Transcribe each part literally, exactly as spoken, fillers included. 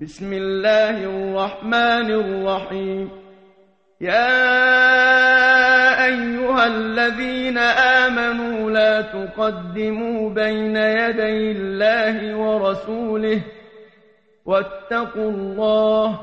بسم الله الرحمن الرحيم. يا أيها الذين آمنوا لا تقدموا بين يدي الله ورسوله واتقوا الله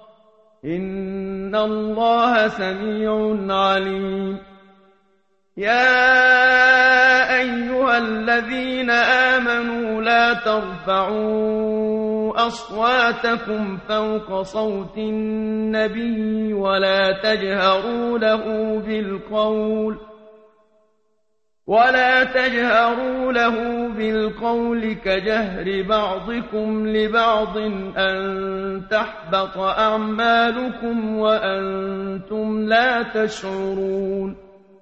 إن الله سميع عليم. يا أيها الذين آمنوا لا ترفعوا أصواتكم فوق صوت النبي ولا تجهروا له بالقول ولا تجهروا له بالقول كجهر بعضكم لبعض أن تحبط أعمالكم وأنتم لا تشعرون.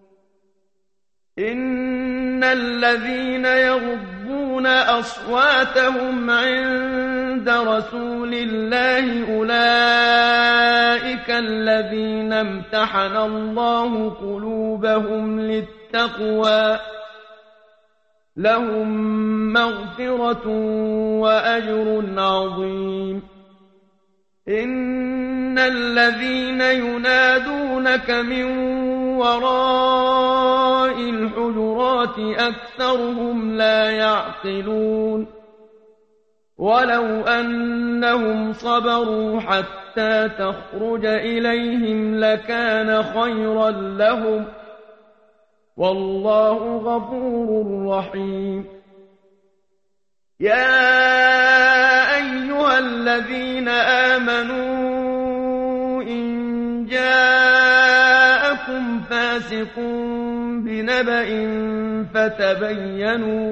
إن الذين يغضون أصواتهم عند رسول الله أولئك الذين امتحن الله قلوبهم للتقوى لهم مغفرة وأجر عظيم. إن الذين ينادونك من وراء الحجرات أكثرهم لا يعقلون. ولو أنهم صبروا حتى تخرج إليهم لكان خيرا لهم والله غفور رحيم. يا أيها الذين آمنوا إن جاءكم فاسق بنبأ فتبينوا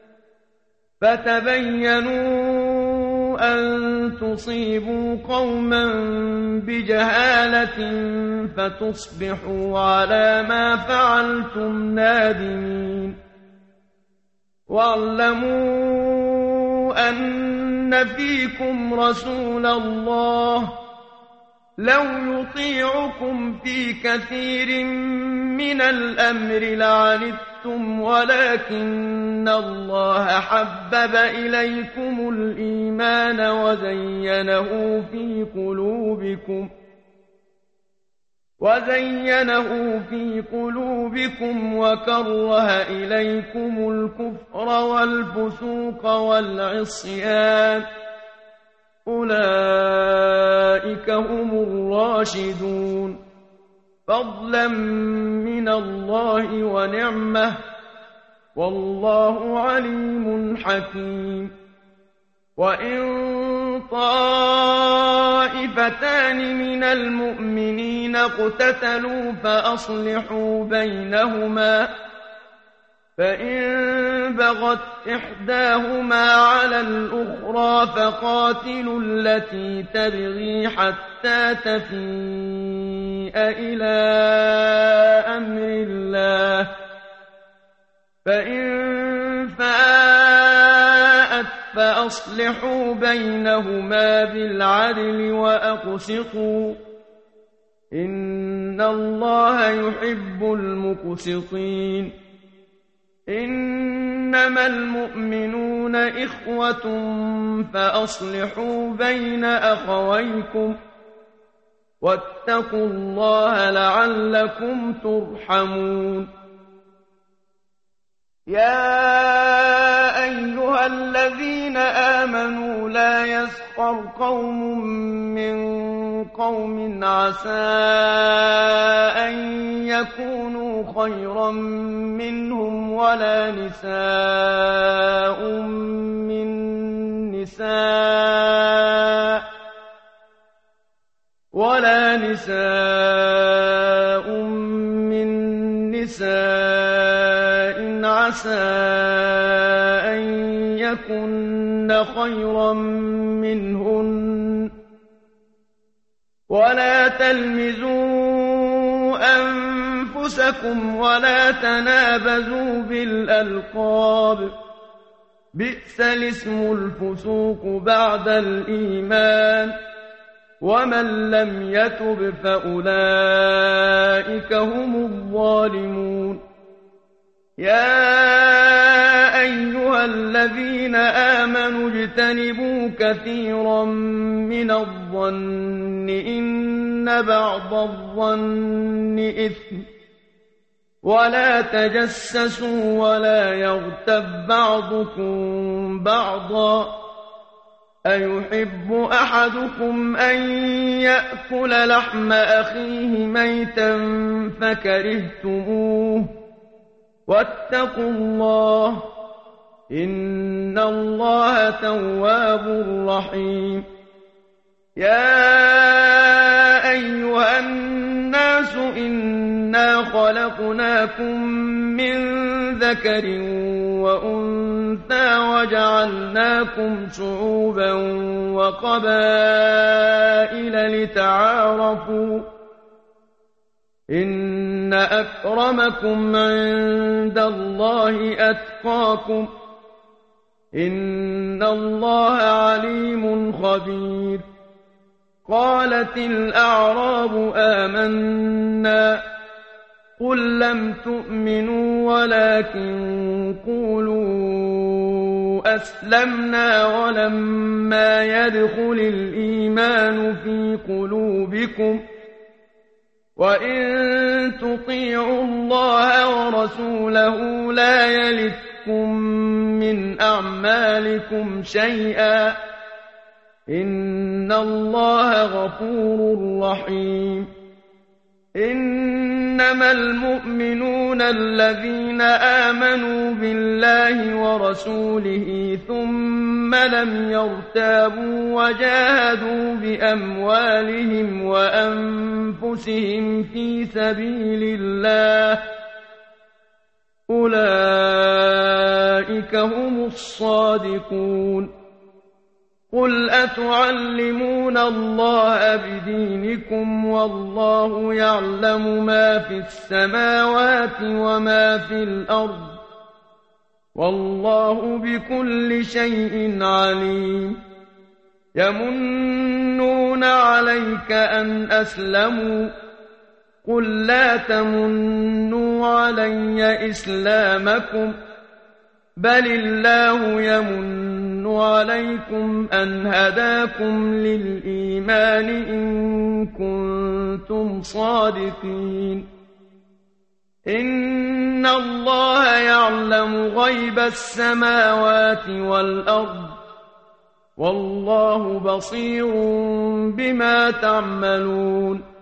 فتبينوا أن تصيبوا قوما بجهالة فتصبحوا على ما فعلتم نادمين. واعلموا أن فيكم رسول الله لو يطيعكم في كثير من الأمر لعنتم ولكن الله حبب إليكم الإيمان وزينه في قلوبكم وزينه في قلوبكم وكره إليكم الكفر والفسوق والعصيان أولئك هم الراشدون فضلا من الله ونعمة والله عليم حكيم. وإن طائفتان من المؤمنين اقتتلوا فأصلحوا بينهما فإن بغت إحداهما على الأخرى فقاتلوا التي تبغي حتى تفيء إلى أمر الله فإن فاءت فأصلحوا بينهما بالعدل وأقسطوا إن الله يحب المقسطين. إنما المؤمنون إخوة فأصلحوا بين أخويكم واتقوا الله لعلكم ترحمون. يا أيها الذين آمنوا لا يسخر قوم من قوم عسى أن يكونوا خيرا منهم ولا نساء من نساء ولا نساء من نساء عسى أن يكن خيرا منهن ولا تلمزوا أنفسكم ولا تنابزوا بالألقاب بئس الاسم الفسوق بعد الإيمان ومن لم يتب فأولئك هم الظالمون. يا أيها الذين آمنوا اجتنبوا كثيرا من الظن إن بعض الظن إثم ولا تجسسوا ولا يغتب بعضكم بعضا أيحب أحدكم أن يأكل لحم أخيه ميتا فكرهتموه واتقوا الله إن الله تواب رحيم يا أيها الناس إنا خلقناكم من ذكر وأنثى وجعلناكم شعوبا وقبائل لتعارفوا إن أكرمكم عند الله أتقاكم إن الله عليم خبير قالت الأعراب آمنا قل لم تؤمنوا ولكن قولوا أسلمنا ولما يدخل الإيمان في قلوبكم وإن تطيعوا الله ورسوله لا يلتكم من أعمالكم شيئا إن الله غفور رحيم إنما المؤمنون الذين آمنوا بالله ورسوله ثم لم يرتابوا وجاهدوا بأموالهم وأنفسهم في سبيل الله أولئك هم الصادقون قل أتعلمون الله بدينكم والله يعلم ما في السماوات وما في الأرض والله بكل شيء عليم يمنون عليك أن أسلموا قل لا تمنوا علي إسلامكم بل الله يمن عليكم أن هداكم للإيمان إن كنتم صادقين إن الله يعلم غيب السماوات والأرض والله بصير بما تعملون